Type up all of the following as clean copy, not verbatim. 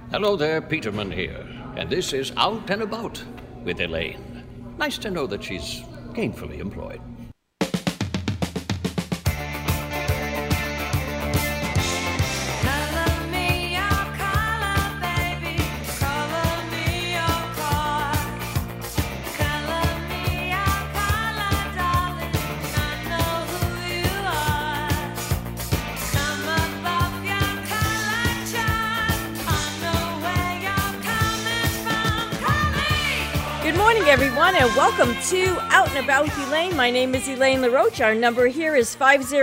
Hello there, Peterman here, and this is Out and About with Elaine. Nice to know that she's gainfully employed. Everyone, and welcome to Out and About with Elaine. My name is Elaine LaRoche. Our number here is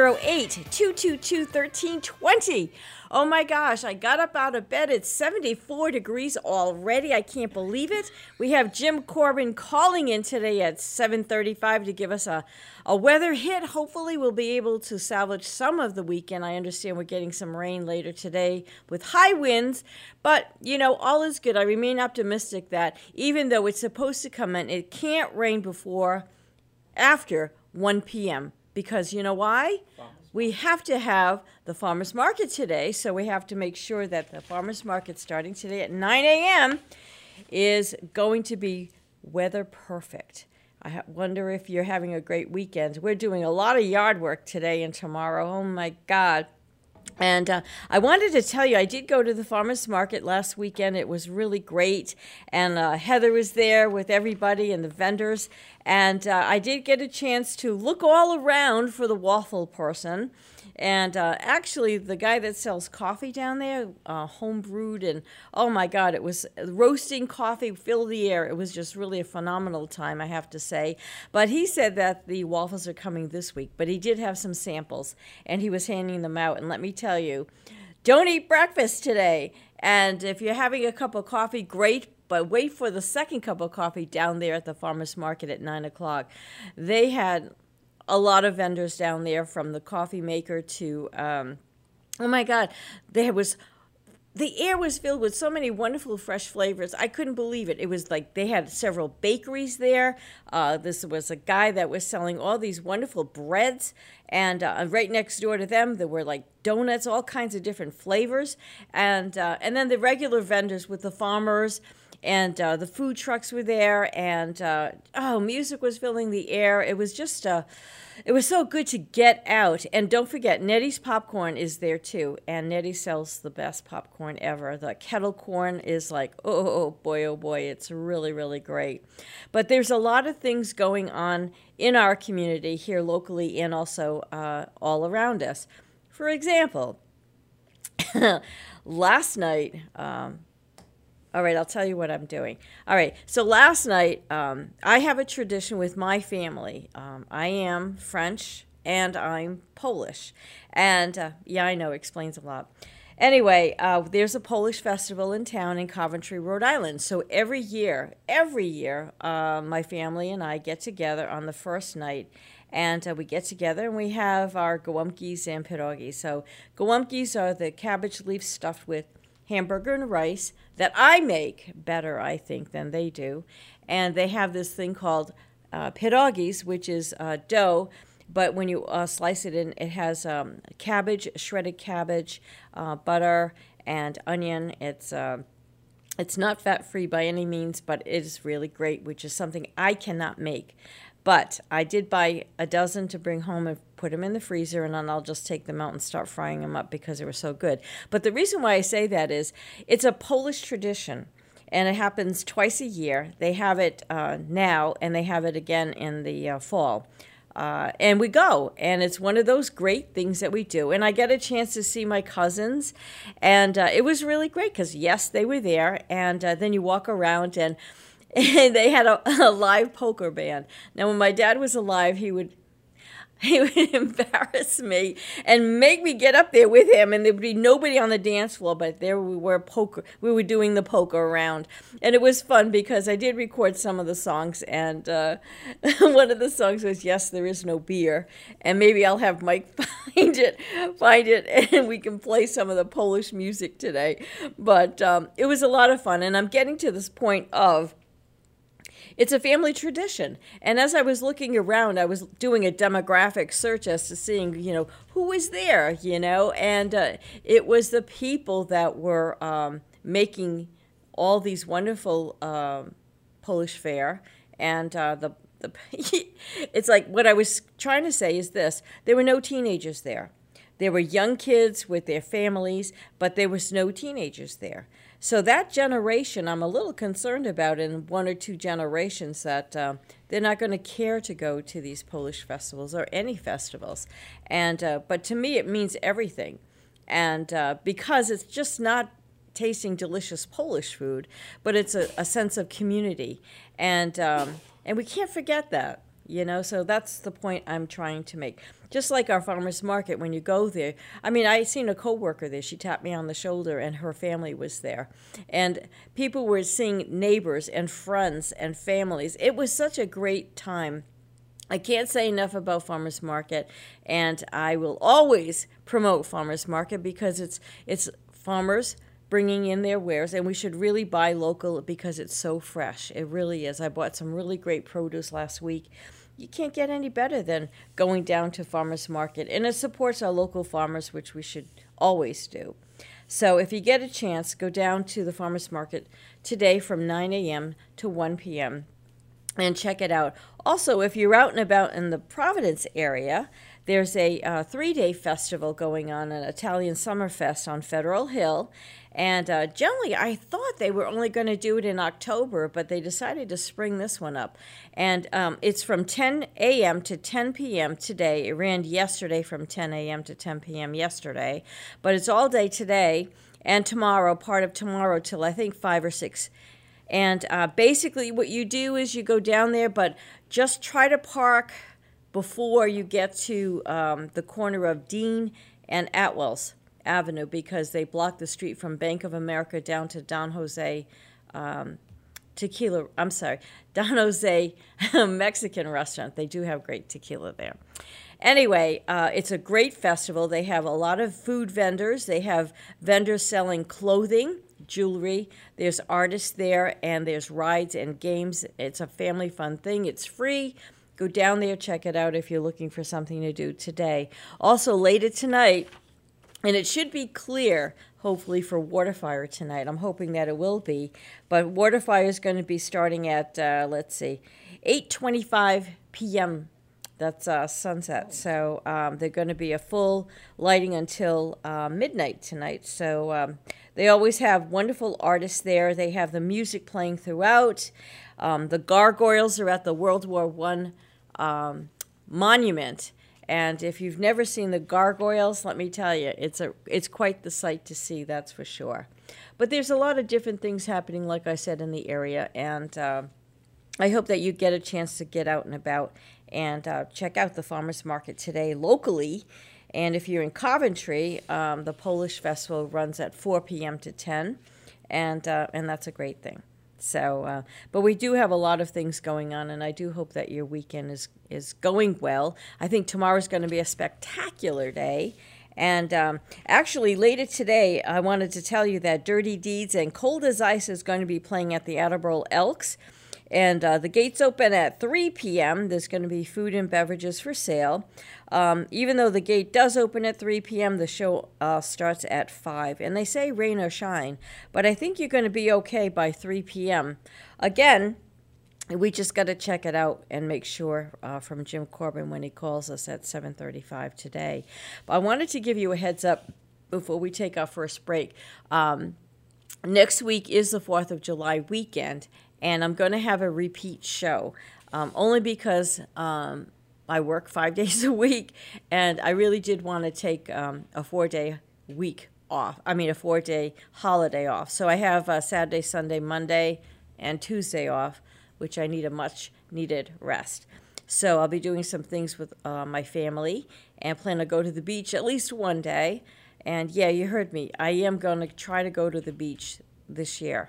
508-222-1320. Oh my gosh, I got up out of bed. It's 74 degrees already. I can't believe it. We have Jim Corbin calling in today at 7:35 to give us a weather hit. Hopefully we'll be able to salvage some of the weekend. I understand we're getting some rain later today with high winds, but all is good. I remain optimistic that even though it's supposed to come in, it can't rain after 1 p.m. because you know why? We have to have the farmers market today, so we have to make sure that the farmers market starting today at 9 a.m. is going to be weather perfect. I wonder if you're having a great weekend. We're doing a lot of yard work today and tomorrow. Oh, my God. And I wanted to tell you, I did go to the farmers market last weekend. It was really great. And Heather was there with everybody and the vendors. And I did get a chance to look all around for the waffle person. And actually, the guy that sells coffee down there, home brewed, and oh my God, it was roasting coffee, filled the air. It was just really a phenomenal time, I have to say. But he said that the waffles are coming this week, but he did have some samples, and he was handing them out. And let me tell you, don't eat breakfast today. And if you're having a cup of coffee, great. But wait for the second cup of coffee down there at the farmers market at 9 o'clock. They had a lot of vendors down there, from the coffee maker to, oh my God, the air was filled with so many wonderful fresh flavors. I couldn't believe it. It was like they had several bakeries there. This was a guy that was selling all these wonderful breads. And right next door to them, there were like donuts, all kinds of different flavors. And then the regular vendors with the farmers. And the food trucks were there, and music was filling the air. It was just, it was so good to get out. And don't forget, Nettie's Popcorn is there too, and Nettie sells the best popcorn ever. The kettle corn is like, oh boy, it's really, really great. But there's a lot of things going on in our community here locally and also all around us. For example, last night, all right, I'll tell you what I'm doing. All right, so last night, I have a tradition with my family. I am French and I'm Polish. And I know, explains a lot. Anyway, there's a Polish festival in town in Coventry, Rhode Island. So every year, my family and I get together on the first night. And we get together and we have our gołąbki and pierogi. So gołąbki are the cabbage leaf stuffed with hamburger and rice that I make better, I think, than they do. And they have this thing called pierogies, which is dough, but when you slice it in, it has cabbage, shredded cabbage, butter, and onion. It's not fat-free by any means, but it is really great, which is something I cannot make. But I did buy a dozen to bring home and put them in the freezer, and then I'll just take them out and start frying them up because they were so good. But the reason why I say that is it's a Polish tradition, and it happens twice a year. They have it now, and they have it again in the fall. And we go, and it's one of those great things that we do. And I get a chance to see my cousins, and it was really great because, yes, they were there, and then you walk around, and they had a live poker band. Now, when my dad was alive, he would embarrass me and make me get up there with him, and there would be nobody on the dance floor, but there we were doing the poker round. And it was fun because I did record some of the songs, and one of the songs was Yes, There Is No Beer, and maybe I'll have Mike find it, and we can play some of the Polish music today. But it was a lot of fun, and I'm getting to this point of it's a family tradition. And as I was looking around, I was doing a demographic search as to seeing, who was there, and it was the people that were making all these wonderful Polish fare, and the it's like what I was trying to say is this: there were no teenagers there. There were young kids with their families, but there was no teenagers there. So that generation, I'm a little concerned about in 1 or 2 generations that they're not going to care to go to these Polish festivals or any festivals. And but to me, it means everything. And because it's just not tasting delicious Polish food, but it's a sense of community. And we can't forget that. So that's the point I'm trying to make. Just like our farmers market, when you go there, I mean, I seen a coworker there. She tapped me on the shoulder, and her family was there. And people were seeing neighbors and friends and families. It was such a great time. I can't say enough about farmers market, and I will always promote farmers market because it's farmers bringing in their wares, and we should really buy local because it's so fresh. It really is. I bought some really great produce last week. You can't get any better than going down to farmers market, and it supports our local farmers, which we should always do. So if you get a chance, go down to the farmers market today from 9 a.m. to 1 p.m. and check it out. Also, if you're out and about in the Providence area, there's a 3-day festival going on, an Italian Summer Fest on Federal Hill. And generally, I thought they were only going to do it in October, but they decided to spring this one up. And it's from 10 a.m. to 10 p.m. today. It ran yesterday from 10 a.m. to 10 p.m. yesterday. But it's all day today and tomorrow, part of tomorrow till I think 5 or 6. And basically what you do is you go down there, but just try to park before you get to the corner of Dean and Atwells Avenue, because they block the street from Bank of America down to Don Jose Don Jose Mexican restaurant. They do have great tequila there. Anyway, it's a great festival. They have a lot of food vendors. They have vendors selling clothing, jewelry. There's artists there, and there's rides and games. It's a family fun thing. It's free. Go down there, check it out if you're looking for something to do today. Also, later tonight, and it should be clear, hopefully, for Waterfire tonight. I'm hoping that it will be. But Waterfire is going to be starting at, 8:25 p.m. That's sunset. So they're going to be a full lighting until midnight tonight. So they always have wonderful artists there. They have the music playing throughout. The gargoyles are at the World War I monument. And if you've never seen the gargoyles, let me tell you, it's quite the sight to see, that's for sure. But there's a lot of different things happening, like I said, in the area. And I hope that you get a chance to get out and about and check out the farmers market today locally. And if you're in Coventry, the Polish Festival runs at 4 p.m. to 10, and that's a great thing. So, but we do have a lot of things going on, and I do hope that your weekend is going well. I think tomorrow's going to be a spectacular day. And actually, later today, I wanted to tell you that Dirty Deeds and Cold as Ice is going to be playing at the Attleboro Elks. And the gates open at 3 p.m. There's going to be food and beverages for sale. Even though the gate does open at 3 p.m., the show starts at 5. And they say rain or shine, but I think you're going to be okay by 3 p.m. Again, we just got to check it out and make sure from Jim Corbin when he calls us at 7:35 today. But I wanted to give you a heads up before we take our first break. Next week is the 4th of July weekend, and I'm going to have a repeat show, only because I work 5 days a week, and I really did want to take a 4-day week off. I mean, a 4-day holiday off. So I have Saturday, Sunday, Monday, and Tuesday off, which I need a much-needed rest. So I'll be doing some things with my family and plan to go to the beach at least one day. And, yeah, you heard me. I am going to try to go to the beach this year.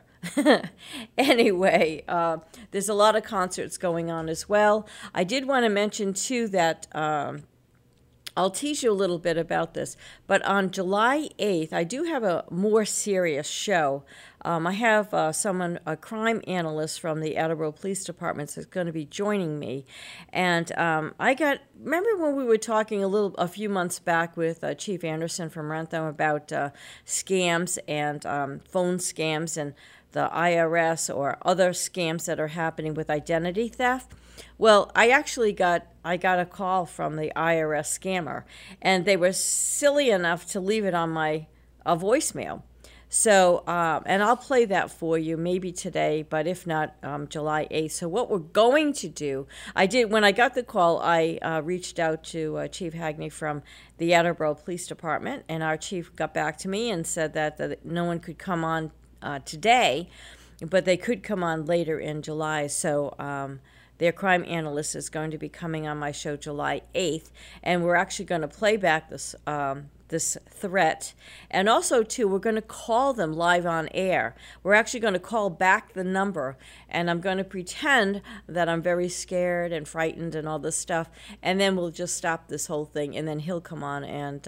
Anyway, there's a lot of concerts going on as well. I did want to mention, too, that I'll tease you a little bit about this, but on July 8th, I do have a more serious show. I have a crime analyst from the Attleboro Police Department that's going to be joining me. And remember when we were talking a few months back with Chief Anderson from Rentham about scams and phone scams and the IRS or other scams that are happening with identity theft? Well, I got a call from the IRS scammer, and they were silly enough to leave it on my voicemail. So, and I'll play that for you maybe today, but if not, July 8th. So what we're going to do, when I got the call, I reached out to Chief Hagney from the Attleboro Police Department, and our chief got back to me and said that no one could come on today, but they could come on later in July. So, their crime analyst is going to be coming on my show July 8th, and we're actually going to play back this threat. And also, too, we're going to call them live on air. We're actually going to call back the number, and I'm going to pretend that I'm very scared and frightened and all this stuff, and then we'll just stop this whole thing, and then he'll come on and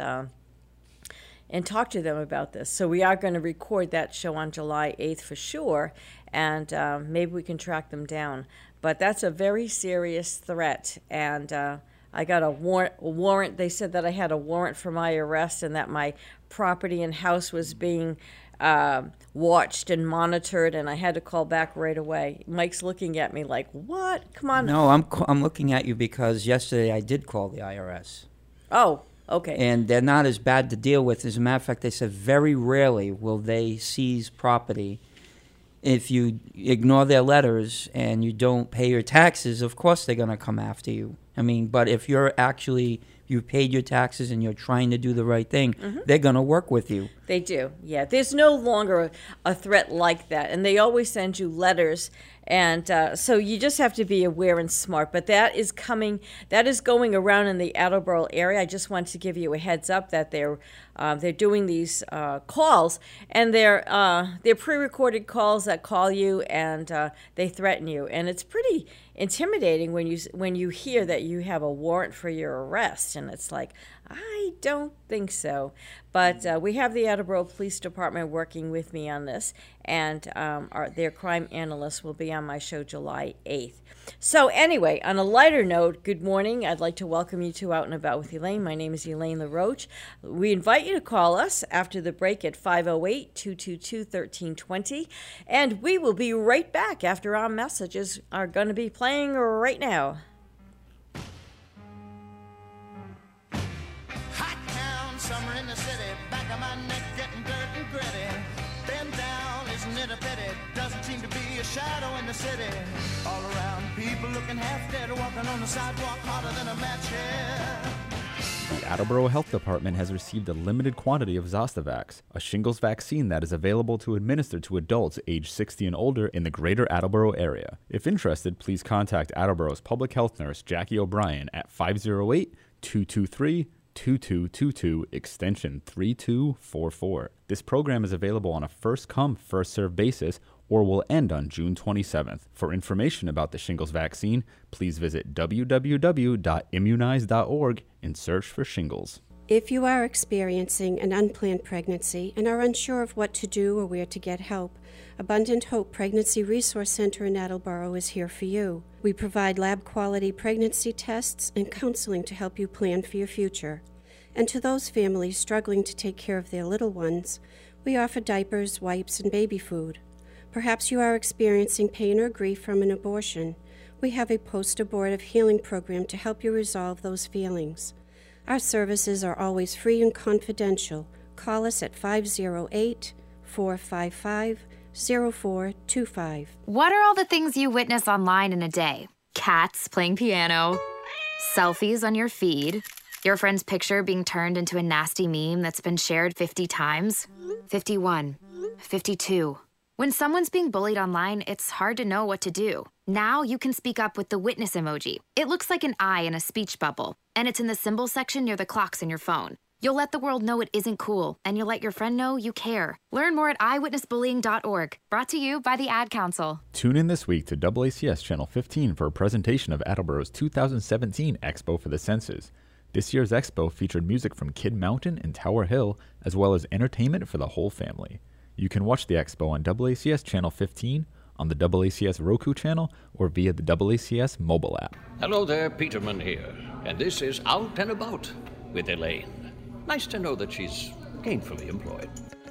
talk to them about this. So we are going to record that show on July 8th for sure, and maybe we can track them down. But that's a very serious threat, and I got a warrant. They said that I had a warrant for my arrest and that my property and house was being watched and monitored, and I had to call back right away. Mike's looking at me like, what? Come on. No, I'm looking at you because yesterday I did call the IRS. Oh, okay. And they're not as bad to deal with. As a matter of fact, they said very rarely will they seize property. If you ignore their letters and you don't pay your taxes, of course they're going to come after you. I mean, but if you've paid your taxes and you're trying to do the right thing, they're going to work with you. They do, yeah. There's no longer a threat like that, and they always send you letters, and so you just have to be aware and smart. But that is going around in the Attleboro area. I just want to give you a heads up that they're doing these calls, and they're pre-recorded calls that call you and they threaten you, and it's pretty intimidating when you hear that you have a warrant for your arrest, and it's like, I don't think so. But we have the Attleboro Police Department working with me on this, and their crime analyst will be on my show July 8th. So anyway, on a lighter note, good morning. I'd like to welcome you to Out and About with Elaine. My name is Elaine LaRoche. We invite you to call us after the break at 508-222-1320, and we will be right back after our messages are going to be playing right now. Summer in the city, back of my neck getting dirt and gritty. Bend down, isn't it a pity? Doesn't seem to be a shadow in the city. All around, people looking half dead, walking on the sidewalk harder than a match head. The Attleboro Health Department has received a limited quantity of Zostavax, a shingles vaccine that is available to administer to adults age 60 and older in the greater Attleboro area. If interested, please contact Attleboro's public health nurse, Jackie O'Brien, at 508-223-2222, extension 3244. This program is available on a first-come, first-served basis or will end on June 27th. For information about the shingles vaccine, please visit www.immunize.org and search for shingles. If you are experiencing an unplanned pregnancy and are unsure of what to do or where to get help, Abundant Hope Pregnancy Resource Center in Attleboro is here for you. We provide lab-quality pregnancy tests and counseling to help you plan for your future. And to those families struggling to take care of their little ones, we offer diapers, wipes, and baby food. Perhaps you are experiencing pain or grief from an abortion. We have a post-abortive healing program to help you resolve those feelings. Our services are always free and confidential. Call us at 508-455-0425. What are all the things you witness online in a day? Cats playing piano, selfies on your feed, your friend's picture being turned into a nasty meme that's been shared 50 times, 51, 52. When someone's being bullied online, it's hard to know what to do. Now you can speak up with the witness emoji. It looks like an eye in a speech bubble, and it's in the symbol section near the clocks in your phone. You'll let the world know it isn't cool, and you'll let your friend know you care. Learn more at eyewitnessbullying.org. Brought to you by the Ad Council. Tune in this week to AACS Channel 15 for a presentation of Attleboro's 2017 Expo for the Senses. This year's expo featured music from Kid Mountain and Tower Hill, as well as entertainment for the whole family. You can watch the expo on AACS Channel 15, on the AACS Roku channel, or via the AACS mobile app. Hello there, Peterman here, and this is Out and About with Elaine. Nice to know that she's gainfully employed.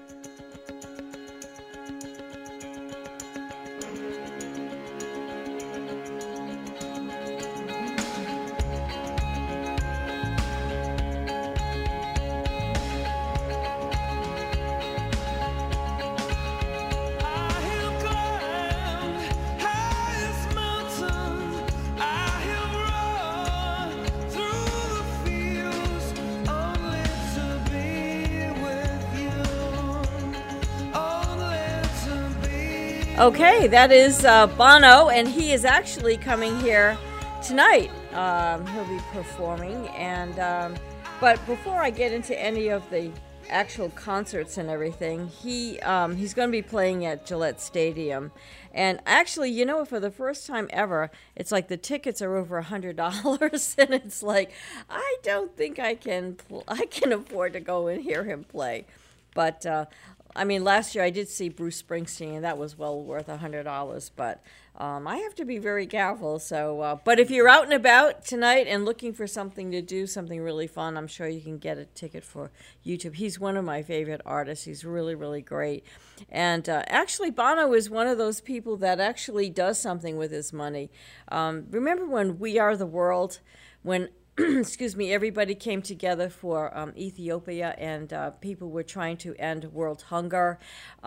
Okay, that is Bono, and he is actually coming here tonight. He'll be performing, and but before I get into any of the actual concerts and everything, he's going to be playing at Gillette Stadium. And actually, you know, for the first time ever, it's like the tickets are over $100, and it's like, I don't think I can afford to go and hear him play. But I mean, last year I did see Bruce Springsteen, and that was well worth $100. But I have to be very careful. So, but if you're out and about tonight and looking for something to do, something really fun, I'm sure you can get a ticket for YouTube. He's one of my favorite artists. He's really, really great. And actually, Bono is one of those people that actually does something with his money. Remember when We Are the World, when excuse me, everybody came together for Ethiopia, and people were trying to end world hunger.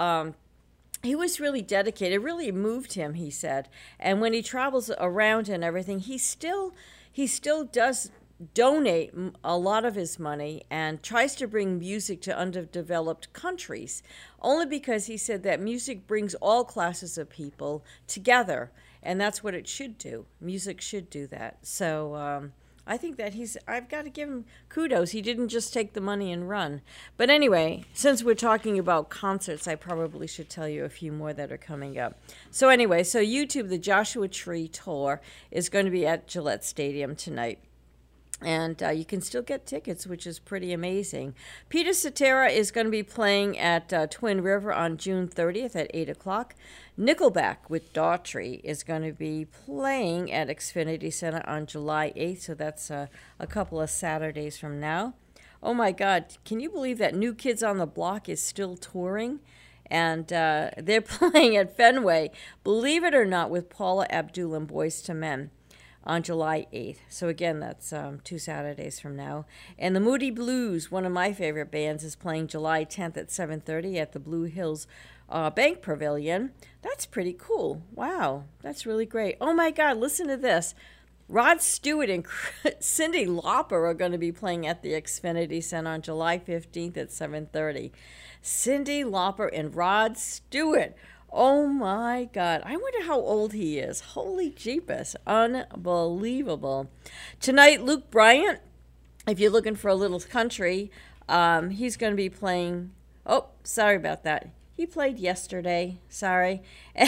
He was really dedicated. It really moved him, he said. And when he travels around and everything, he still does donate a lot of his money and tries to bring music to underdeveloped countries, only because he said that music brings all classes of people together, and that's what it should do. Music should do that. So I think that I've got to give him kudos. He didn't just take the money and run. But anyway, since we're talking about concerts, I probably should tell you a few more that are coming up. So anyway, so YouTube, the Joshua Tree Tour, is going to be at Gillette Stadium tonight. And you can still get tickets, which is pretty amazing. Peter Cetera is going to be playing at Twin River on June 30th at 8 o'clock. Nickelback with Daughtry is going to be playing at Xfinity Center on July 8th, so that's a couple of Saturdays from now. Oh my God, can you believe that New Kids on the Block is still touring? And they're playing at Fenway, believe it or not, with Paula Abdul and Boyz II Men on July 8th. So again, that's 2 Saturdays from now. And the Moody Blues, one of my favorite bands, is playing July 10th at 7:30 at the Blue Hills Bank Pavilion. That's pretty cool. Wow, that's really great. Oh my God, listen to this. Rod Stewart and Cyndi Lauper are going to be playing at the Xfinity Center on July 15th at 7:30. Cyndi Lauper and Rod Stewart. Oh my God. I wonder how old he is. Holy jeepers. Unbelievable. Tonight, Luke Bryant, if you're looking for a little country, he's going to be playing. Oh, sorry about that. He played yesterday. Sorry.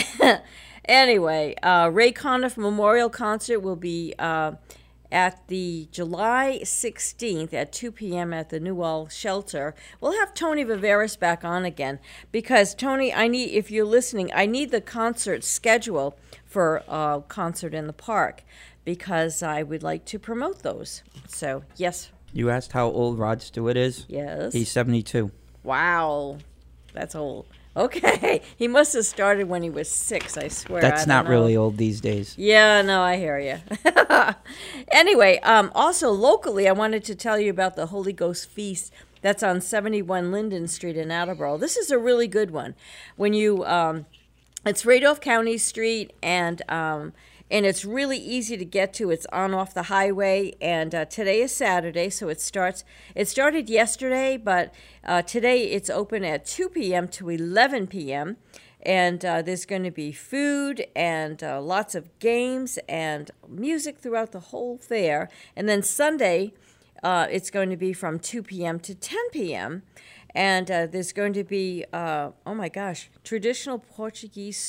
Anyway, Ray Conniff Memorial Concert will be at the July 16th at 2 p.m. at the Newell Shelter. We'll have Tony Viveris back on again because, Tony, if you're listening, I need the concert schedule for a concert in the park because I would like to promote those. So, yes. You asked how old Rod Stewart is? Yes. He's 72. Wow. That's old. Okay. He must have started when he was 6, I swear. That's not really old these days. Yeah, no, I hear you. Anyway, also locally, I wanted to tell you about the Holy Ghost Feast that's on 71 Linden Street in Attleboro. This is a really good one. When you, it's right off County Street, and it's really easy to get to. It's on off the highway, and today is Saturday, so it started yesterday, but today it's open at 2 p.m. to 11 p.m., and there's going to be food and lots of games and music throughout the whole fair. And then Sunday, it's going to be from 2 p.m. to 10 p.m., and there's going to be, oh my gosh, traditional Portuguese soup.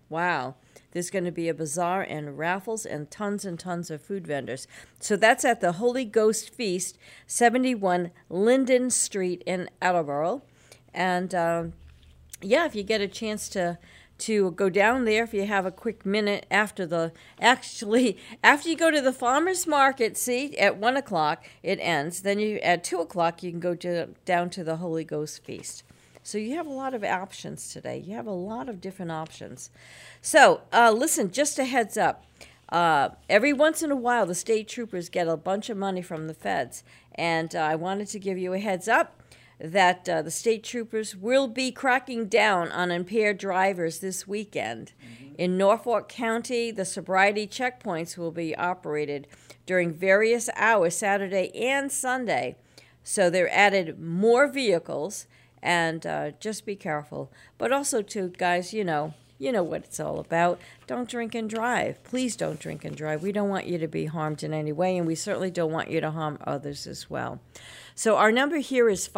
Wow. There's going to be a bazaar and raffles and tons of food vendors. So that's at the Holy Ghost Feast, 71 Linden Street in Attleboro. And if you get a chance to go down there, if you have a quick minute after you go to the farmers market, see, at 1 o'clock it ends. Then at 2 o'clock you can go down to the Holy Ghost Feast. So you have a lot of options today. You have a lot of different options. So listen, just a heads up. Every once in a while, the state troopers get a bunch of money from the feds. And I wanted to give you a heads up that the state troopers will be cracking down on impaired drivers this weekend. Mm-hmm. In Norfolk County, the sobriety checkpoints will be operated during various hours, Saturday and Sunday. So they're added more vehicles, and just be careful. But also, too, guys, you know what it's all about. Don't drink and drive. Please don't drink and drive. We don't want you to be harmed in any way, and we certainly don't want you to harm others as well. So our number here is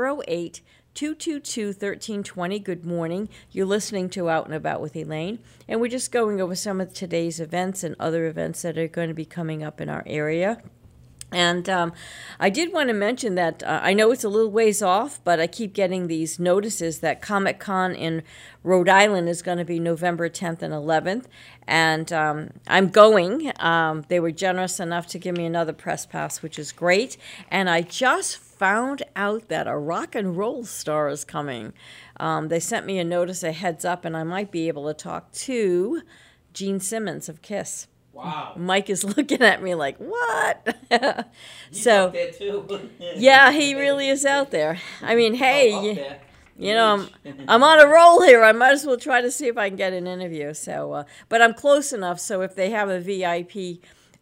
508-222-1320. Good morning. You're listening to Out and About with Elaine, and we're just going over some of today's events and other events that are going to be coming up in our area. And I did want to mention that I know it's a little ways off, but I keep getting these notices that Comic-Con in Rhode Island is going to be November 10th and 11th. And I'm going. They were generous enough to give me another press pass, which is great. And I just found out that a rock and roll star is coming. They sent me a notice, a heads up, and I might be able to talk to Gene Simmons of KISS. Wow. Mike is looking at me like, what? He's so, out there too. Yeah, he really is out there. I mean, hey, you know, I'm on a roll here. I might as well try to see if I can get an interview. So, but I'm close enough. So if they have a VIP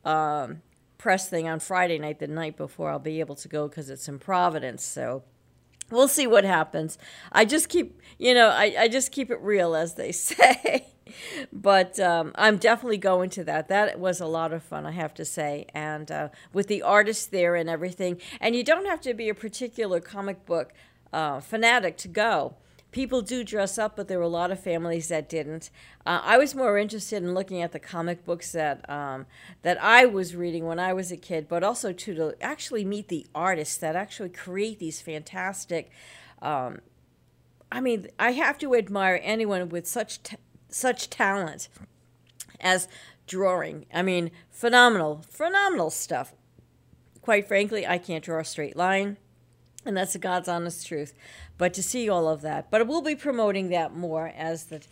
press thing on Friday night, the night before, I'll be able to go because it's in Providence. So we'll see what happens. I just keep, I just keep it real, as they say. But I'm definitely going to that. That was a lot of fun, I have to say. And with the artists there and everything. And you don't have to be a particular comic book fanatic to go. People do dress up, but there were a lot of families that didn't. I was more interested in looking at the comic books that I was reading when I was a kid, but also to actually meet the artists that actually create these fantastic. I mean, I have to admire anyone with such talent as drawing. I mean, phenomenal stuff. Quite frankly, I can't draw a straight line, and that's the God's honest truth. But to see all of that, but we'll be promoting that more as the,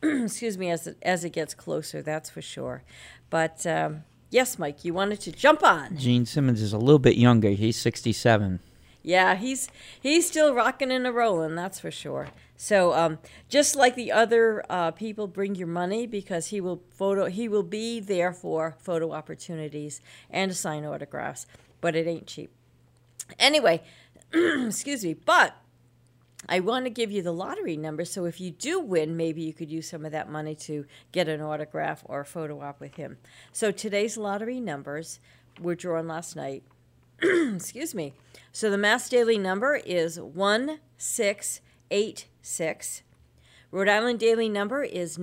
as it gets closer. That's for sure. But yes, Mike, you wanted to jump on. Gene Simmons is a little bit younger. He's 67. Yeah, he's still rocking and a-rolling, that's for sure. So just like the other people, bring your money, because he will be there for photo opportunities and to sign autographs, but it ain't cheap. Anyway, excuse me, but I want to give you the lottery number, so if you do win, maybe you could use some of that money to get an autograph or a photo op with him. So today's lottery numbers were drawn last night. Excuse me. So the Mass Daily number is 1686. Rhode Island Daily number is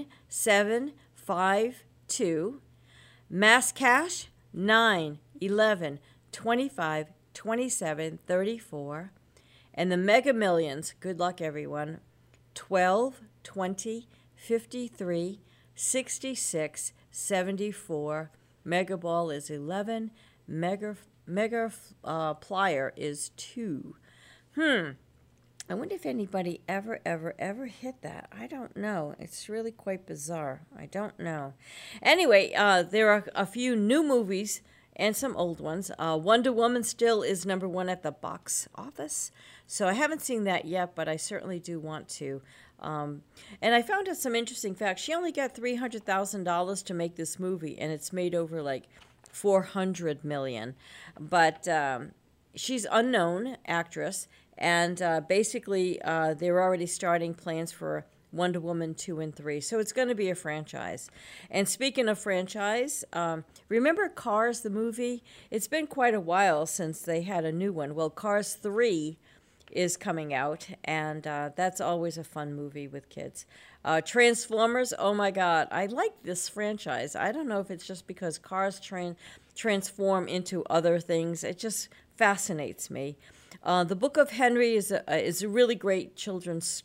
9752. Mass Cash 9, 11, 25, 27, 34. And the Mega Millions, good luck everyone, 12, 20, 53, 66, 74. Mega Ball is 11. Mega Plier is 2. I wonder if anybody ever hit that. I don't know. It's really quite bizarre. I don't know. Anyway, there are a few new movies and some old ones. Wonder Woman still is number 1 at the box office. So I haven't seen that yet, but I certainly do want to. And I found out some interesting facts. She only got $300,000 to make this movie, and it's made over like $400 million. But she's unknown actress, and basically they're already starting plans for Wonder Woman 2 and 3. So it's going to be a franchise. And speaking of franchise, remember Cars, the movie? It's been quite a while since they had a new one. Well, Cars 3 is coming out, and that's always a fun movie with kids. Transformers, oh my God, I like this franchise. I don't know if it's just because cars transform into other things. It just fascinates me. The Book of Henry is a really great children's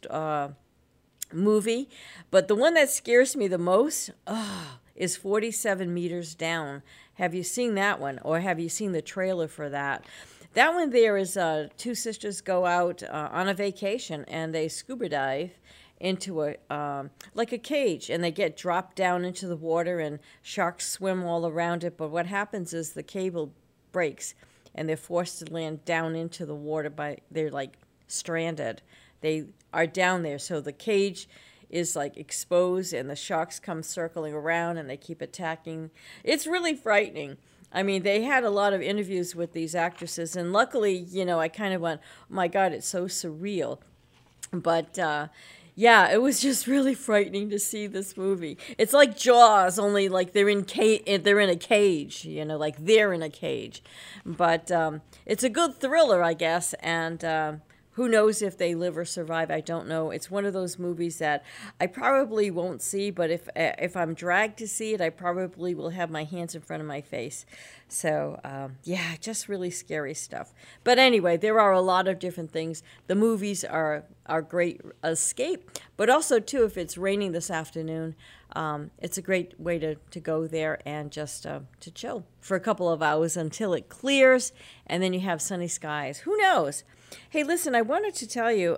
movie, but the one that scares me the most is 47 Meters Down. Have you seen that one, or have you seen the trailer for that? That one there is two sisters go out on a vacation and they scuba dive into a like a cage, and they get dropped down into the water and sharks swim all around it. But what happens is the cable breaks and they're forced to land down into the water. They're like stranded. They are down there, so the cage is like exposed and the sharks come circling around and they keep attacking. It's really frightening. I mean, they had a lot of interviews with these actresses, and luckily, I kind of went, oh my God, it's so surreal. But yeah, it was just really frightening to see this movie. It's like Jaws, only like they're in a cage, like they're in a cage. But it's a good thriller, I guess, and who knows if they live or survive? I don't know. It's one of those movies that I probably won't see, but if I'm dragged to see it, I probably will have my hands in front of my face. So, yeah, just really scary stuff. But anyway, there are a lot of different things. The movies are great escape, but also, too, if it's raining this afternoon, it's a great way to go there and just to chill for a couple of hours until it clears, and then you have sunny skies. Who knows? Hey, listen, I wanted to tell you,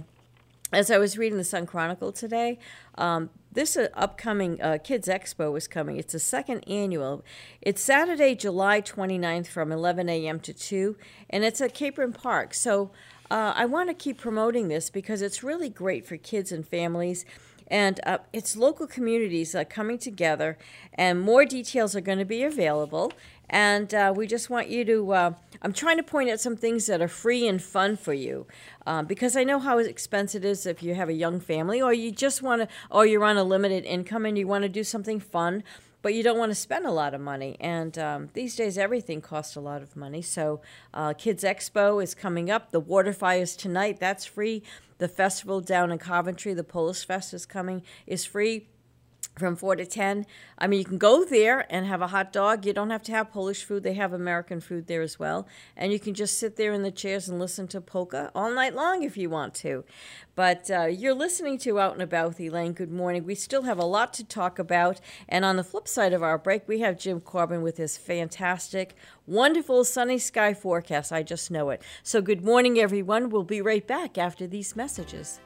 as I was reading the Sun Chronicle today, this upcoming Kids Expo is coming. It's the second annual. It's Saturday, July 29th from 11 a.m. to 2, and it's at Capron Park. So I want to keep promoting this because it's really great for kids and families. And it's local communities coming together, and more details are going to be available. And we just want you to, I'm trying to point out some things that are free and fun for you, because I know how expensive it is if you have a young family, or you just want to, or you're on a limited income and you want to do something fun, but you don't want to spend a lot of money. And these days, everything costs a lot of money. So Kids Expo is coming up. The Water Fires tonight, that's free. The festival down in Coventry, the Polish Fest is free from 4 to 10. I mean, you can go there and have a hot dog. You don't have to have Polish food. They have American food there as well. And you can just sit there in the chairs and listen to polka all night long if you want to. But you're listening to Out and About with Elaine. Good morning. We still have a lot to talk about. And on the flip side of our break, we have Jim Corbin with his fantastic, wonderful sunny sky forecast. I just know it. So good morning, everyone. We'll be right back after these messages.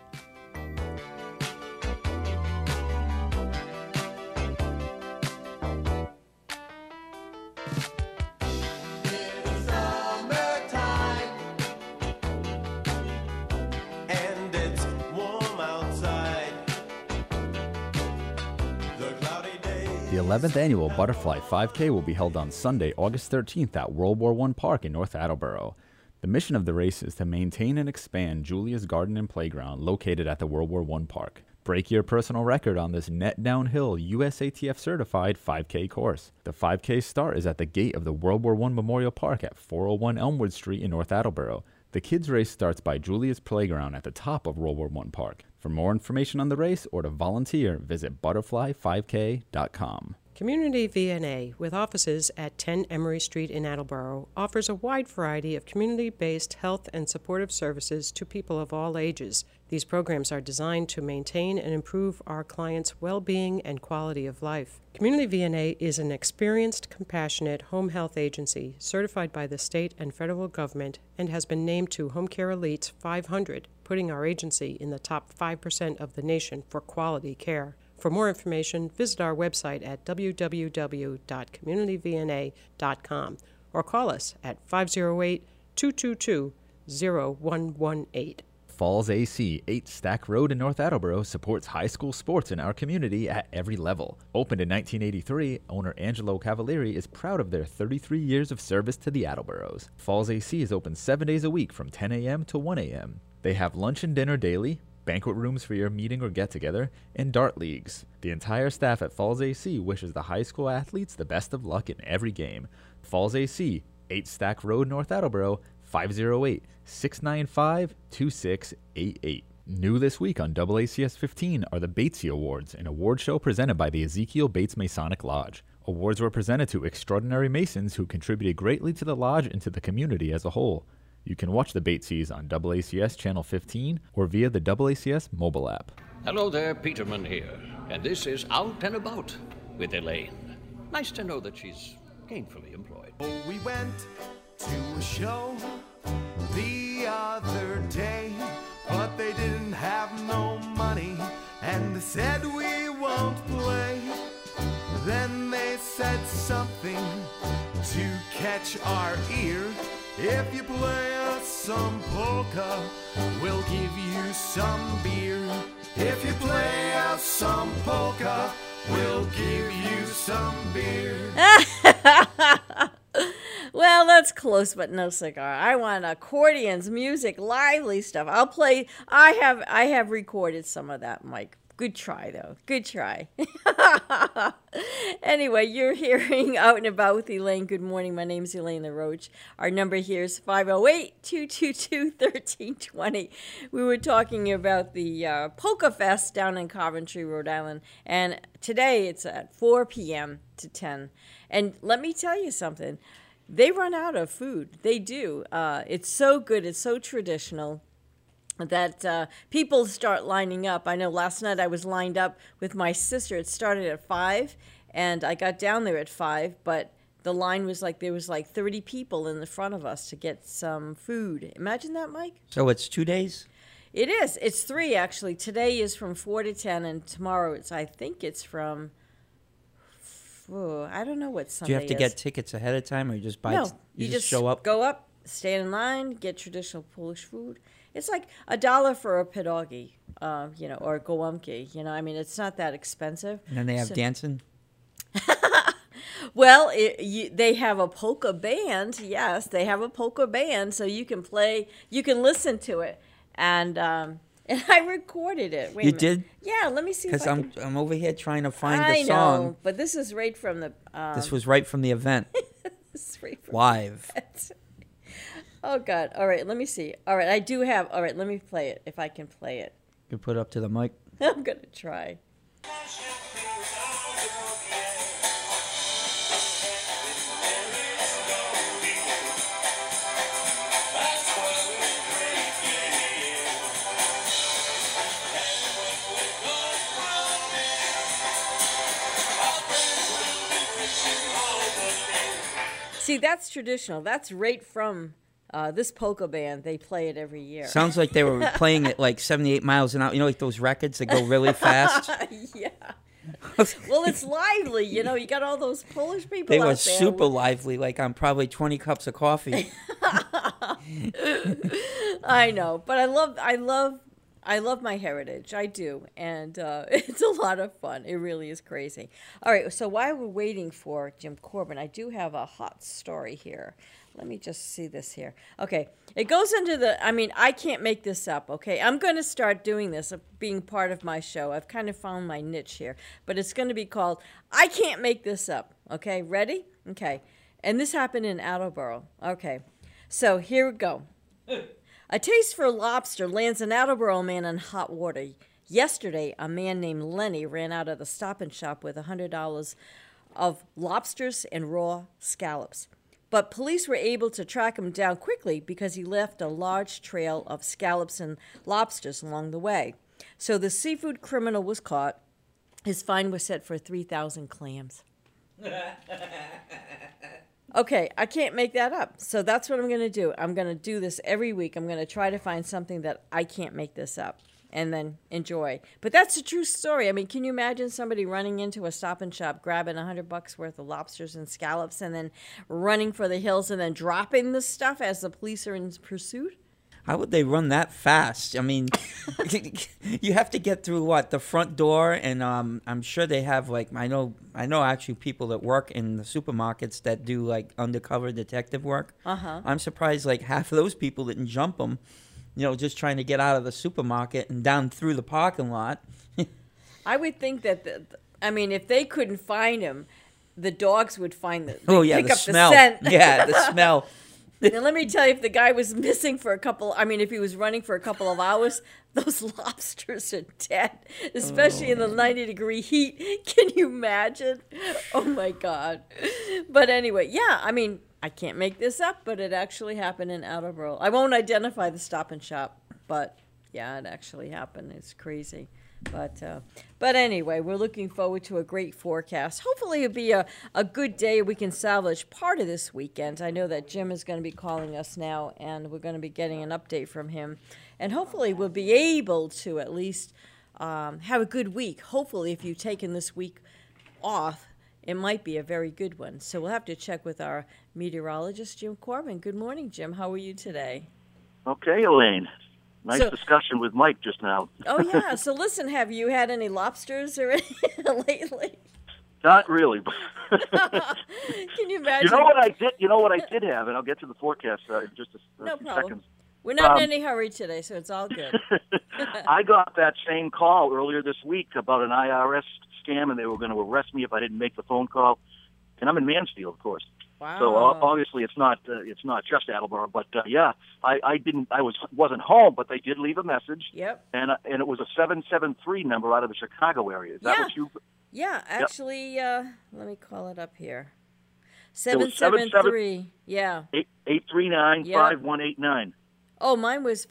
The 11th annual Butterfly 5K will be held on Sunday, August 13th at World War I Park in North Attleboro. The mission of the race is to maintain and expand Julia's Garden and Playground located at the World War I Park. Break your personal record on this net downhill USATF certified 5K course. The 5K start is at the gate of the World War I Memorial Park at 401 Elmwood Street in North Attleboro. The kids' race starts by Julia's Playground at the top of World War I Park. For more information on the race or to volunteer, visit butterfly5k.com. Community VNA, with offices at 10 Emery Street in Attleboro, offers a wide variety of community-based health and supportive services to people of all ages. These programs are designed to maintain and improve our clients' well-being and quality of life. Community VNA is an experienced, compassionate home health agency certified by the state and federal government and has been named to Home Care Elite's 500, putting our agency in the top 5% of the nation for quality care. For more information, visit our website at www.communityvna.com or call us at 508-222-0118. Falls AC, 8 Stack Road in North Attleboro, supports high school sports in our community at every level. Opened in 1983, owner Angelo Cavalieri is proud of their 33 years of service to the Attleboros. Falls AC is open 7 days a week from 10 a.m. to 1 a.m. They have lunch and dinner daily, banquet rooms for your meeting or get-together, and dart leagues. The entire staff at Falls AC wishes the high school athletes the best of luck in every game. Falls AC, 8 Stack Road, North Attleboro, 508-695-2688. New this week on AACS 15 are the Batesy Awards, an award show presented by the Ezekiel Bates Masonic Lodge. Awards were presented to extraordinary Masons who contributed greatly to the Lodge and to the community as a whole. You can watch the Batesies on AACS Channel 15 or via the AACS mobile app. Hello there, Peterman here, and this is Out and About with Elaine. Nice to know that she's gainfully employed. We went to a show the other day, but they didn't have no money, and they said we won't play. Then they said something to catch our ear. If you play us some polka, we'll give you some beer. If you play us some polka, we'll give you some beer. Well, that's close, but no cigar. I want accordions, music, lively stuff. I'll play. I have recorded some of that, Mike. Good try, though. Good try. Anyway, you're hearing Out and About with Elaine. Good morning. My name's Elaine LaRoche. Our number here is 508-222-1320. We were talking about the Polka Fest down in Coventry, Rhode Island. And today it's at 4 p.m. to 10. And let me tell you something. They run out of food. They do. It's so good. It's so traditional that people start lining up. I know last night I was lined up with my sister. It started at 5, and I got down there at 5, but the line was like, there was like 30 people in the front of us to get some food. Imagine that, Mike? So it's 2 days? It is. It's 3, actually. Today is from 4 to 10, and tomorrow I think it's from, I don't know what Sunday is. Do you have to get tickets ahead of time, or you just buy? No, you just show up? Go up, stand in line, get traditional Polish food. It's like $1 for a pierogi, or a gołąbki. I mean, it's not that expensive. And then they have dancing? Well, they have a polka band. Yes, they have a polka band, so you can play, you can listen to it. And I recorded it. Wait you a minute. did? Yeah, let me see. Because I'm over here trying to find I the song. know, but this is right from the... this was right from the event. This is right from Live. The event. Oh, God. All right, let me see. All right, I do have... All right, let me play it, if I can play it. You put it up to the mic. I'm going to try. See, that's traditional. That's right from this polka band. They play it every year. Sounds like they were playing it like 78 miles an hour. You know, like those records that go really fast? Yeah. Well, it's lively. You got all those Polish people They out were there. super lively, like on probably 20 cups of coffee. I know, but I love my heritage. I do, and it's a lot of fun. It really is crazy. All right, so while we're waiting for Jim Corbin, I do have a hot story here. Let me just see this here. Okay, it goes into I can't make this up, okay? I'm going to start doing this, being part of my show. I've kind of found my niche here, but it's going to be called I Can't Make This Up, okay? Ready? Okay, and this happened in Attleboro. Okay, so here we go. A taste for lobster lands an Attleboro man in hot water. Yesterday, a man named Lenny ran out of the Stop and Shop with $100 of lobsters and raw scallops. But police were able to track him down quickly because he left a large trail of scallops and lobsters along the way. So the seafood criminal was caught. His fine was set for 3,000 clams. Okay, I can't make that up. So that's what I'm going to do. I'm going to do this every week. I'm going to try to find something that I can't make this up and then enjoy. But that's a true story. I mean, can you imagine somebody running into a Stop and Shop, grabbing $100 worth of lobsters and scallops, and then running for the hills and then dropping the stuff as the police are in pursuit? How would they run that fast? I mean, you have to get through the front door, and I'm sure they have I know actually people that work in the supermarkets that do undercover detective work. I'm surprised half of those people didn't jump them, just trying to get out of the supermarket and down through the parking lot. I would think that if they couldn't find him, the dogs would find the the pick up smell. the scent. Yeah, the smell. Now, let me tell you, if the guy was missing for if he was running for a couple of hours, those lobsters are dead, especially in the 90-degree heat. Can you imagine? Oh, my God. But anyway, yeah, I can't make this up, but it actually happened in Attleboro. I won't identify the Stop and Shop, but, yeah, it actually happened. It's crazy. But anyway, we're looking forward to a great forecast. Hopefully it'll be a good day. We can salvage part of this weekend. I know that Jim is going to be calling us now, and we're going to be getting an update from him. And hopefully we'll be able to at least have a good week. Hopefully if you've taken this week off, it might be a very good one. So we'll have to check with our meteorologist, Jim Corbin. Good morning, Jim. How are you today? Okay, Elaine. Nice discussion with Mike just now. Oh, yeah. So listen, have you had any lobsters or anything lately? Not really. Can you imagine? You know what I did have, and I'll get to the forecast in just a no few problem. seconds. We're not in any hurry today, so it's all good. I got that same call earlier this week about an IRS scam, and they were going to arrest me if I didn't make the phone call. And I'm in Mansfield, of course. Wow. So obviously it's not just Attleboro, but yeah, I wasn't home, but they did leave a message. Yep. And it was a 773 number out of the Chicago area. Is that what you? Yeah, actually, let me call it up here. 773. Yeah. 839-5189. Oh, mine was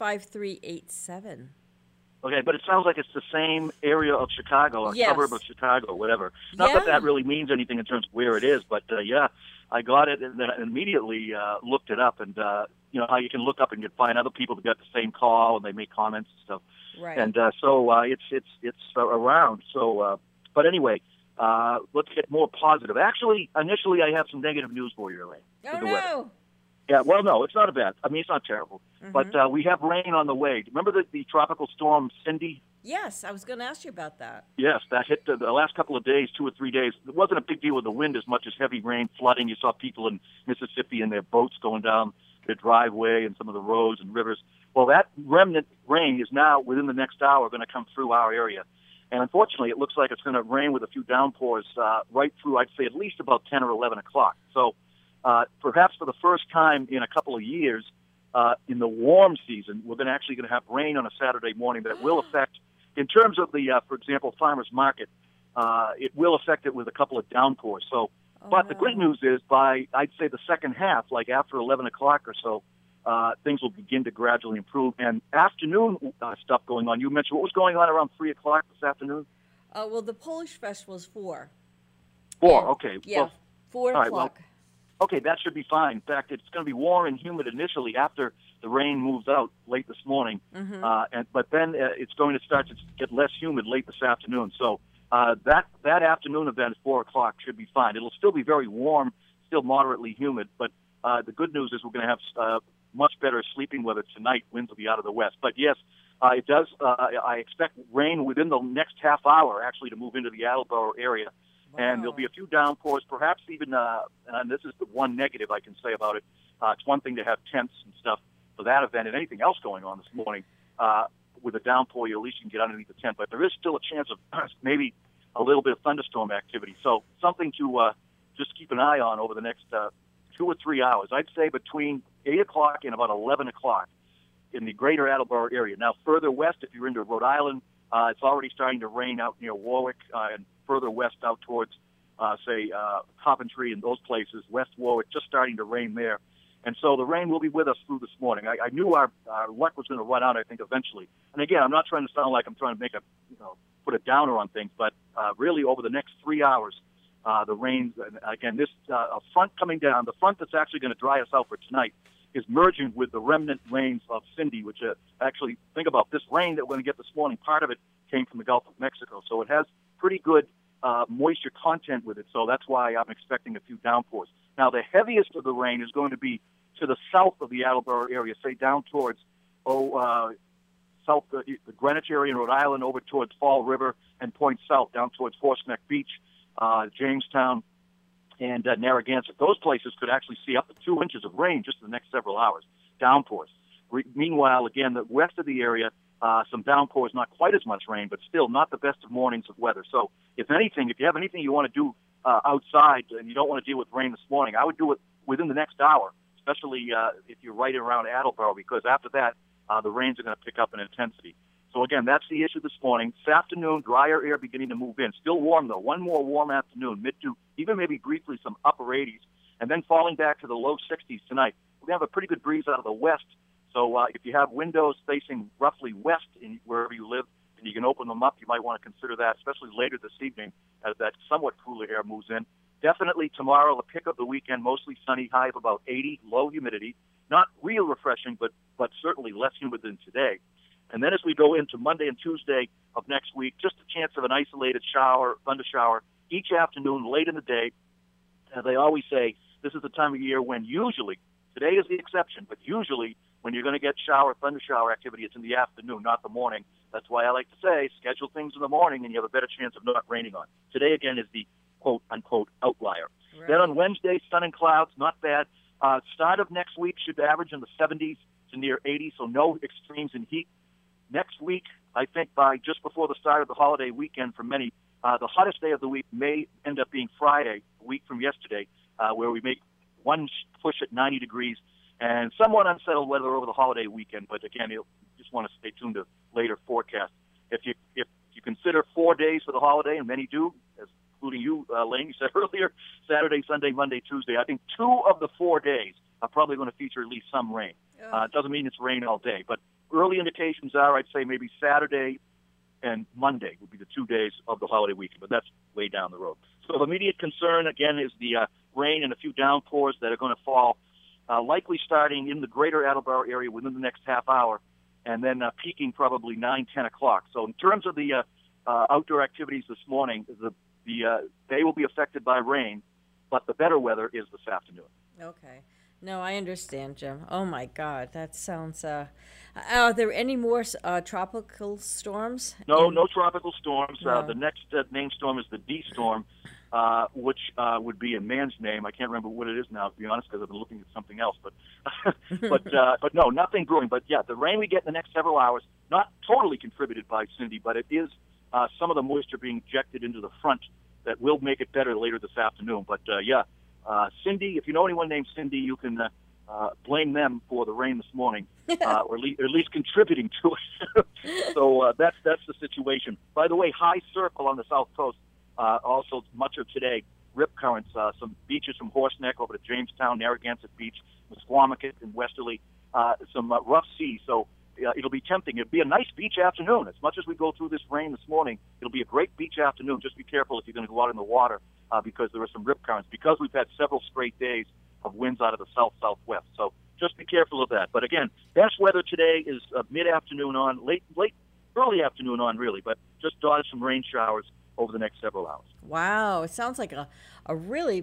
5387. Okay, but it sounds like it's the same area of Chicago, a suburb of Chicago, whatever. Not that really means anything in terms of where it is, but yeah, I got it and then immediately looked it up, and you know how you can look up and you find other people that got the same call and they make comments and stuff. Right. And so it's around. So, but anyway, let's get more positive. Actually, initially I have some negative news for you, Elaine. Oh no. Yeah, well, no, it's not bad. I mean, it's not terrible. Mm-hmm. But we have rain on the way. Remember the tropical storm Cindy? Yes, I was going to ask you about that. Yes, that hit the last couple of days, 2 or 3 days. It wasn't a big deal with the wind as much as heavy rain, flooding. You saw people in Mississippi in their boats going down their driveway and some of the roads and rivers. Well, that remnant rain is now, within the next hour, going to come through our area. And unfortunately, it looks like it's going to rain with a few downpours right through, I'd say, at least about 10 or 11 o'clock. So perhaps for the first time in a couple of years, in the warm season, we're actually going to have rain on a Saturday morning that will affect, in terms of the, for example, farmers market, it will affect it with a couple of downpours. So, but the great news is by, I'd say, the second half, like after 11 o'clock or so, things will begin to gradually improve. And afternoon stuff going on. You mentioned what was going on around 3 o'clock this afternoon? Well, the Polish Festival is 4. 4, okay. Yeah, well, 4 o'clock. Right, well, okay, that should be fine. In fact, it's going to be warm and humid initially after the rain moves out late this morning. Mm-hmm. But then it's going to start to get less humid late this afternoon. So that afternoon event at 4 o'clock should be fine. It'll still be very warm, still moderately humid. But the good news is we're going to have much better sleeping weather tonight. Winds will be out of the west. But yes, it does. I expect rain within the next half hour actually to move into the Attleboro area. Wow. And there'll be a few downpours, perhaps even, and this is the one negative I can say about it, it's one thing to have tents and stuff for that event and anything else going on this morning. With a downpour, at least you can get underneath the tent. But there is still a chance of maybe a little bit of thunderstorm activity. So something to just keep an eye on over the next 2 or 3 hours. I'd say between 8 o'clock and about 11 o'clock in the greater Attleboro area. Now, further west, if you're into Rhode Island, it's already starting to rain out near Warwick and further west out towards, say, Coventry and those places, West Warwick, just starting to rain there. And so the rain will be with us through this morning. I knew our luck was going to run out, I think, eventually. And again, I'm not trying to sound like I'm trying to make put a downer on things, but really over the next 3 hours, the rain, again, this a front coming down, the front that's actually going to dry us out for tonight is merging with the remnant rains of Cindy, which actually, think about this rain that we're going to get this morning, part of it came from the Gulf of Mexico. So it has pretty good moisture content with it, so that's why I'm expecting a few downpours. Now, the heaviest of the rain is going to be to the south of the Attleboro area, say down towards south the Greenwich area in Rhode Island, over towards Fall River and Point South, down towards Horseneck Beach, Jamestown, and Narragansett. Those places could actually see up to 2 inches of rain just in the next several hours, downpours. Meanwhile, again, the west of the area, some downpours, not quite as much rain, but still not the best of mornings of weather. So if anything, if you have anything you want to do outside and you don't want to deal with rain this morning, I would do it within the next hour, especially if you're right around Attleboro, because after that, the rains are going to pick up in intensity. So again, that's the issue this morning. This afternoon, drier air beginning to move in. Still warm, though. One more warm afternoon, mid to even maybe briefly some upper 80s, and then falling back to the low 60s tonight. We're going to have a pretty good breeze out of the west. So if you have windows facing roughly west in wherever you live, and you can open them up, you might want to consider that, especially later this evening as that somewhat cooler air moves in. Definitely tomorrow, the pick of the weekend, mostly sunny, high of about 80, low humidity. Not real refreshing, but certainly less humid than today. And then as we go into Monday and Tuesday of next week, just a chance of an isolated shower, thunder shower, each afternoon late in the day. As they always say, this is the time of year when usually, today is the exception, but usually when you're going to get thunder shower activity, it's in the afternoon, not the morning. That's why I like to say, schedule things in the morning and you have a better chance of not raining on. Today, again, is the quote-unquote outlier. Right. Then on Wednesday, sun and clouds, not bad. Start of next week should average in the 70s to near 80, so no extremes in heat. Next week, I think by just before the start of the holiday weekend for many, the hottest day of the week may end up being Friday, a week from yesterday, where we make one push at 90 degrees and somewhat unsettled weather over the holiday weekend. But again, you just want to stay tuned to later forecasts. If you consider 4 days for the holiday, and many do, including you, Lane, you said earlier, Saturday, Sunday, Monday, Tuesday, I think 2 of the 4 days are probably going to feature at least some rain. It doesn't mean it's rain all day, but early indications are, I'd say maybe Saturday and Monday would be the 2 days of the holiday weekend, but that's way down the road. So the immediate concern, again, is the rain and a few downpours that are going to fall, likely starting in the greater Attleboro area within the next half hour, and then peaking probably 9, 10 o'clock. So in terms of the outdoor activities this morning, they will be affected by rain, but the better weather is this afternoon. Okay. No, I understand, Jim. Oh, my God. That sounds... are there any more tropical storms? No tropical storms. No. The next named storm is the D storm, which would be a man's name. I can't remember what it is now, to be honest, because I've been looking at something else. But no, nothing brewing. But, yeah, the rain we get in the next several hours, not totally contributed by Cindy, but it is some of the moisture being injected into the front that will make it better later this afternoon. But, Cindy, if you know anyone named Cindy, you can blame them for the rain this morning, or at least contributing to it. So that's the situation. By the way, high circle on the south coast. Also, much of today, rip currents. Some beaches from Horseneck over to Jamestown, Narragansett Beach, Squamicut, and Westerly. Some rough seas. So it'll be tempting. It'll be a nice beach afternoon. As much as we go through this rain this morning, it'll be a great beach afternoon. Just be careful if you're going to go out in the water. Because there are some rip currents, because we've had several straight days of winds out of the south-southwest. So just be careful of that. But again, best weather today is mid-afternoon on, early afternoon on, really, but just dodge some rain showers over the next several hours. Wow, it sounds like a really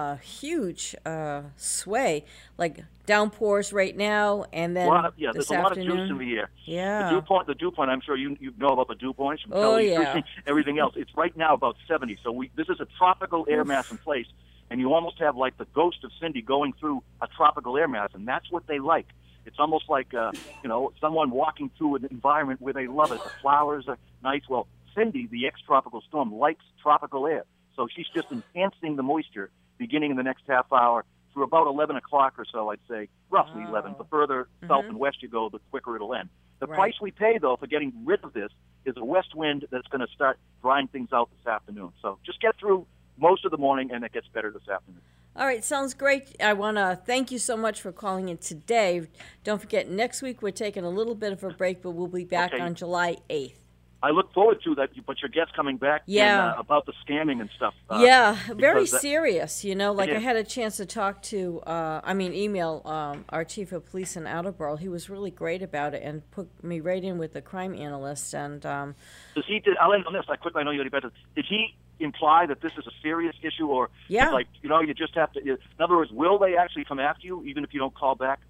huge sway, like downpours right now, and then there's a lot of juice in the air. Yeah. The dew point, I'm sure you know about the dew points from everything else. It's right now about 70. So this is a tropical air mass in place, and you almost have like the ghost of Cindy going through a tropical air mass, and that's what they like. It's almost like someone walking through an environment where they love it. The flowers are nice. Well, Cindy, the ex-tropical storm, likes tropical air, so she's just enhancing the moisture beginning in the next half hour through about 11 o'clock or so, I'd say, roughly 11. The further south and west you go, the quicker it'll end. The price we pay, though, for getting rid of this is a west wind that's going to start drying things out this afternoon. So just get through most of the morning, and it gets better this afternoon. All right, sounds great. I want to thank you so much for calling in today. Don't forget, next week we're taking a little bit of a break, but we'll be back on July 8th. I look forward to that, but your guest coming back about the scamming and stuff. Very serious, Like I had a chance to talk to, email our chief of police in Attleboro. He was really great about it and put me right in with the crime analyst. And I'll end on this. I know you're better. Did he imply that this is a serious issue, or you just have to? In other words, will they actually come after you even if you don't call back?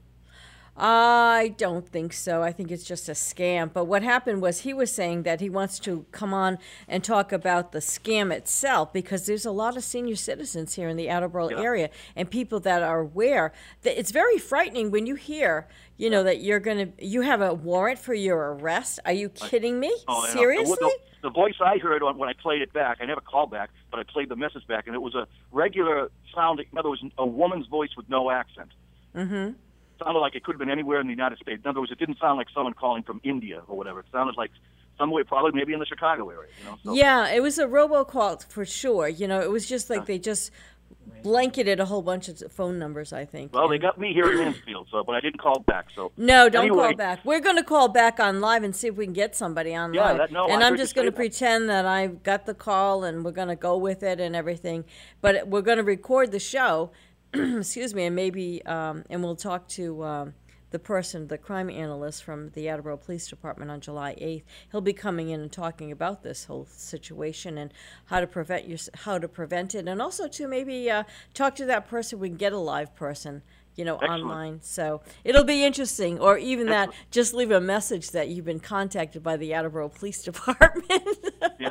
I don't think so. I think it's just a scam. But what happened was he was saying that he wants to come on and talk about the scam itself, because there's a lot of senior citizens here in the Attleboro area and people that are aware that it's very frightening when you hear, that you have a warrant for your arrest. Are you kidding me? Seriously? The voice I heard when I played it back, I never called back, but I played the message back, and it was a regular sounding, in other words, a woman's voice with no accent. Mm-hmm. Sounded like it could have been anywhere in the United States. In other words, it didn't sound like someone calling from India or whatever. It sounded like somewhere probably maybe in the Chicago area. So. Yeah, it was a robocall for sure. It was just like they just blanketed a whole bunch of phone numbers, I think. Well, they got me here in Mansfield, but I didn't call back. So no, don't call back. We're going to call back on live and see if we can get somebody on live. And I'm just going to pretend that I got the call and we're going to go with it and everything. But we're going to record the show. Excuse me, and maybe, and we'll talk to the crime analyst from the Attleboro Police Department on July 8th. He'll be coming in and talking about this whole situation and how to prevent it, and also to maybe talk to that person. We can get a live person, online. So it'll be interesting, or even that. Just leave a message that you've been contacted by the Attleboro Police Department. Yeah.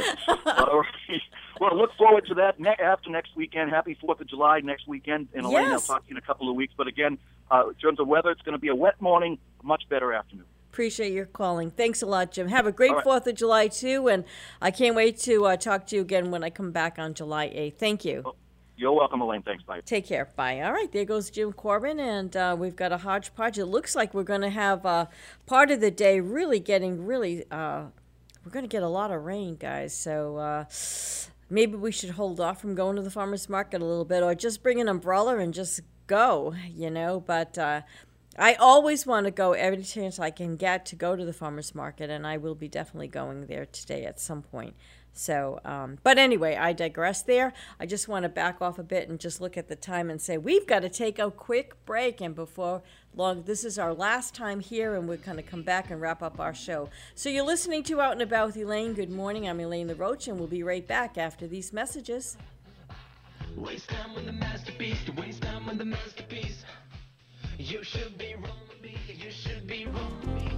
Well, look forward to that after next weekend. Happy 4th of July next weekend. And Elaine, I'll talk to you in a couple of weeks. But again, in terms of weather, it's going to be a wet morning, a much better afternoon. Appreciate your calling. Thanks a lot, Jim. Have a great 4th of July, too. And I can't wait to talk to you again when I come back on July 8th. Thank you. Oh, you're welcome, Elaine. Thanks. Bye. Take care. Bye. All right, there goes Jim Corbin. And we've got a hodgepodge. It looks like we're going to have part of the day we're going to get a lot of rain, guys. So maybe we should hold off from going to the farmer's market a little bit, or just bring an umbrella and just go, But I always want to go every chance I can get to go to the farmer's market, and I will be definitely going there today at some point. So, but anyway, I digress there. I just want to back off a bit and just look at the time and say we've got to take a quick break. And before long, this is our last time here, and we're going to come back and wrap up our show. So you're listening to Out and About with Elaine. Good morning. I'm Elaine LaRoche, and we'll be right back after these messages. Waste time with the masterpiece. Waste time with the masterpiece. You should be rolling me. You should be rolling me.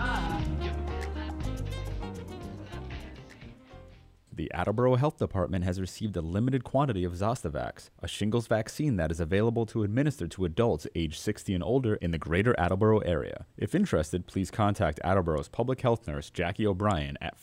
The Attleboro Health Department has received a limited quantity of Zostavax, a shingles vaccine that is available to administer to adults age 60 and older in the greater Attleboro area. If interested, please contact Attleboro's public health nurse, Jackie O'Brien, at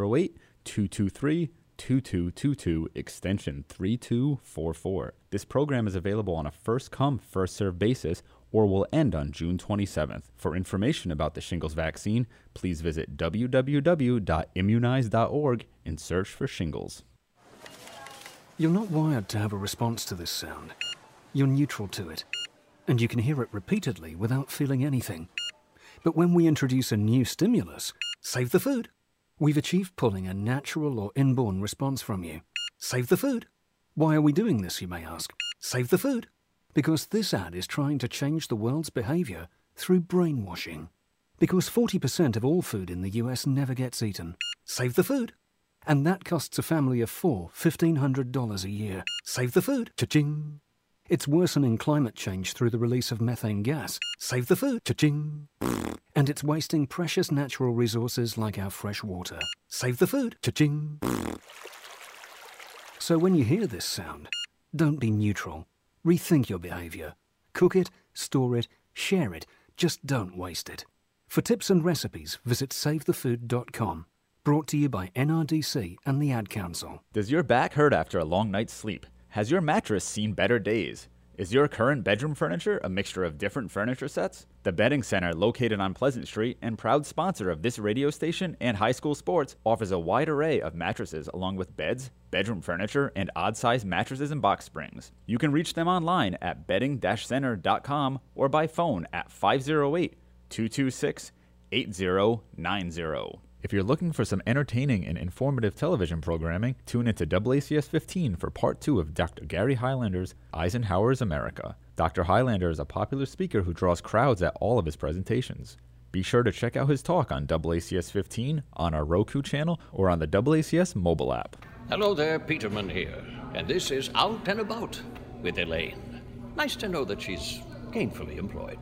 508-223-2222, extension 3244. This program is available on a first-come, first-served basis or will end on June 27th. For information about the shingles vaccine, please visit www.immunize.org and search for shingles. You're not wired to have a response to this sound. You're neutral to it, and you can hear it repeatedly without feeling anything. But when we introduce a new stimulus, save the food, we've achieved pulling a natural or inborn response from you. Save the food. Why are we doing this, you may ask? Save the food. Because this ad is trying to change the world's behavior through brainwashing. Because 40% of all food in the US never gets eaten. Save the food. And that costs a family of four $1,500 a year. Save the food. Cha-ching. It's worsening climate change through the release of methane gas. Save the food. Cha-ching. And it's wasting precious natural resources like our fresh water. Save the food. Cha-ching. So when you hear this sound, don't be neutral. Rethink your behavior. Cook it, store it, share it. Just don't waste it. For tips and recipes, visit SaveTheFood.com. Brought to you by NRDC and the Ad Council. Does your back hurt after a long night's sleep? Has your mattress seen better days? Is your current bedroom furniture a mixture of different furniture sets? The Bedding Center, located on Pleasant Street and proud sponsor of this radio station and high school sports, offers a wide array of mattresses along with beds, bedroom furniture, and odd-sized mattresses and box springs. You can reach them online at bedding-center.com or by phone at 508-226-8090. If you're looking for some entertaining and informative television programming, tune into AACS 15 for part 2 of Dr. Gary Highlander's Eisenhower's America. Dr. Highlander is a popular speaker who draws crowds at all of his presentations. Be sure to check out his talk on AACS 15 on our Roku channel or on the AACS mobile app. Hello there, Peterman here, and this is Out and About with Elaine. Nice to know that she's gainfully employed.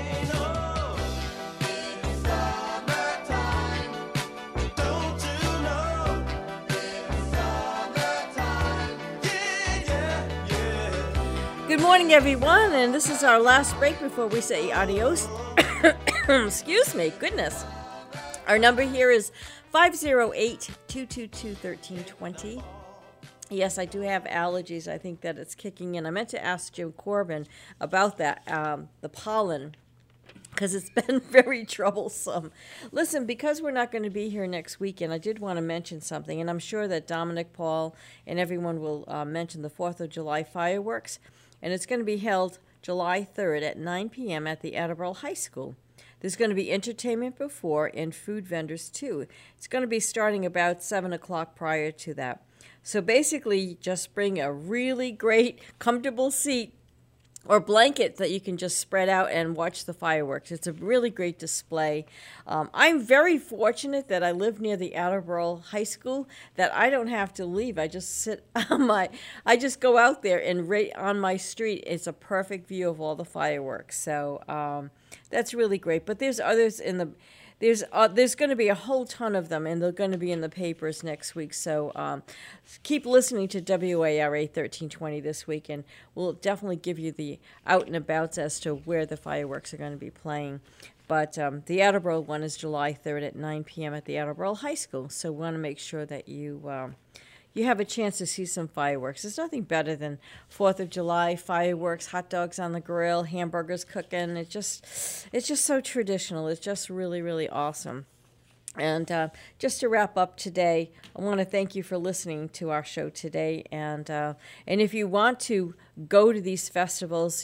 Good morning, everyone, and this is our last break before we say adios. Excuse me, goodness. Our number here is 508-222-1320. Yes, I do have allergies. I think that it's kicking in. I meant to ask Jim Corbin about that, the pollen, because it's been very troublesome. Listen, because we're not going to be here next weekend, I did want to mention something, and I'm sure that Dominic, Paul, and everyone will mention the 4th of July fireworks, and it's going to be held July 3rd at 9 p.m. at the Attleboro High School. There's going to be entertainment before and food vendors, too. It's going to be starting about 7 o'clock prior to that. So basically, just bring a really great, comfortable seat or blanket that you can just spread out and watch the fireworks. It's a really great display. I'm very fortunate that I live near the Attleboro High School, that I don't have to leave. I just sit on I just go out there, and right on my street, it's a perfect view of all the fireworks. So that's really great. But there's others in the... There's going to be a whole ton of them, and they're going to be in the papers next week. So keep listening to WARA 1320 this week, and we'll definitely give you the out and abouts as to where the fireworks are going to be playing. But the Attleboro one is July 3rd at 9 p.m. at the Attleboro High School. So we want to make sure that you have a chance to see some fireworks. There's nothing better than 4th of July fireworks, hot dogs on the grill, hamburgers cooking. It's just so traditional. It's just really, really awesome. And just to wrap up today, I want to thank you for listening to our show today. And if you want to go to these festivals,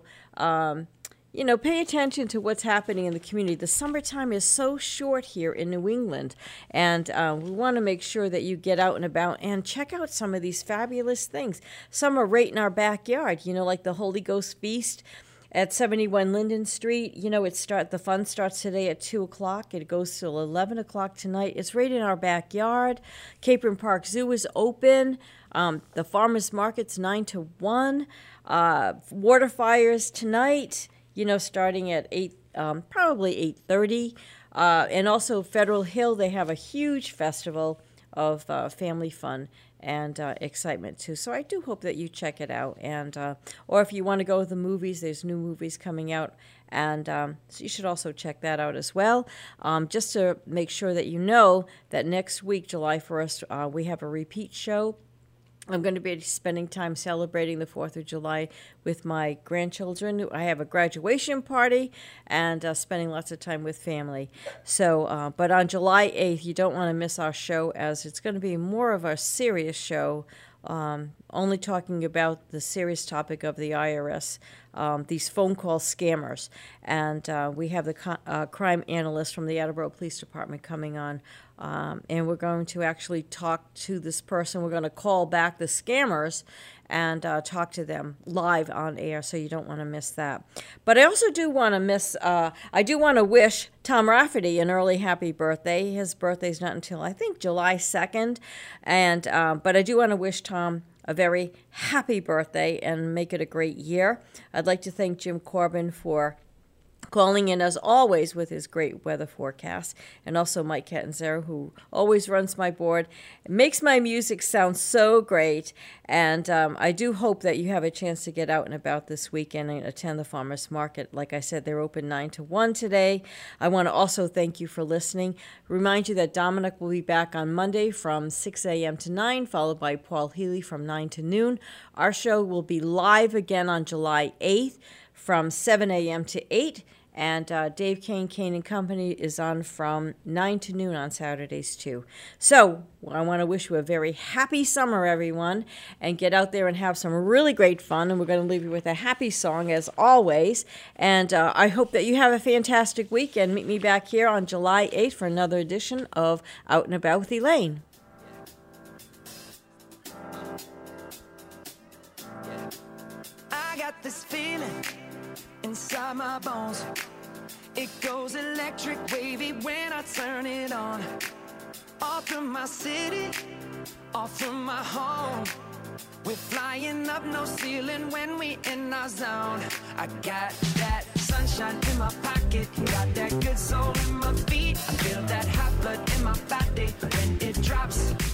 pay attention to what's happening in the community. The summertime is so short here in New England, and we want to make sure that you get out and about and check out some of these fabulous things. Some are right in our backyard, like the Holy Ghost Feast at 71 Linden Street. The fun starts today at 2 o'clock. It goes till 11 o'clock tonight. It's right in our backyard. Capron Park Zoo is open. The Farmers Market's 9 to 1. Water fires tonight, starting at 8, probably 8:30. And also Federal Hill, they have a huge festival of family fun and excitement too. So I do hope that you check it out. And or if you want to go to the movies, there's new movies coming out. And so you should also check that out as well. Just to make sure that you know that next week, July 1st, we have a repeat show. I'm going to be spending time celebrating the 4th of July with my grandchildren. I have a graduation party and spending lots of time with family. So, but on July 8th, you don't want to miss our show, as it's going to be more of a serious show, only talking about the serious topic of the IRS, these phone call scammers. And we have the crime analyst from the Attleboro Police Department coming on. And we're going to actually talk to this person. We're going to call back the scammers and talk to them live on air, so you don't want to miss that. But I also do want to wish Tom Rafferty an early happy birthday. His birthday's not until, I think, July 2nd. And but I do want to wish Tom a very happy birthday and make it a great year. I'd like to thank Jim Corbin for calling in as always with his great weather forecast, and also Mike Catanzaro, who always runs my board. It makes my music sound so great, and I do hope that you have a chance to get out and about this weekend and attend the Farmers Market. Like I said, they're open 9 to 1 today. I want to also thank you for listening. Remind you that Dominic will be back on Monday from 6 a.m. to 9, followed by Paul Healy from 9 to noon. Our show will be live again on July 8th from 7 a.m. to 8. And Dave Kane & Company is on from 9 to noon on Saturdays, too. So I want to wish you a very happy summer, everyone, and get out there and have some really great fun. And we're going to leave you with a happy song, as always. And I hope that you have a fantastic week, and meet me back here on July 8th for another edition of Out and About with Elaine. I got this feeling inside my bones. It goes electric wavy when I turn it on. Off from my city, off from my home. We're flying up, no ceiling when we in our zone. I got that sunshine in my pocket, got that good soul in my feet. I feel that hot blood in my body when it drops.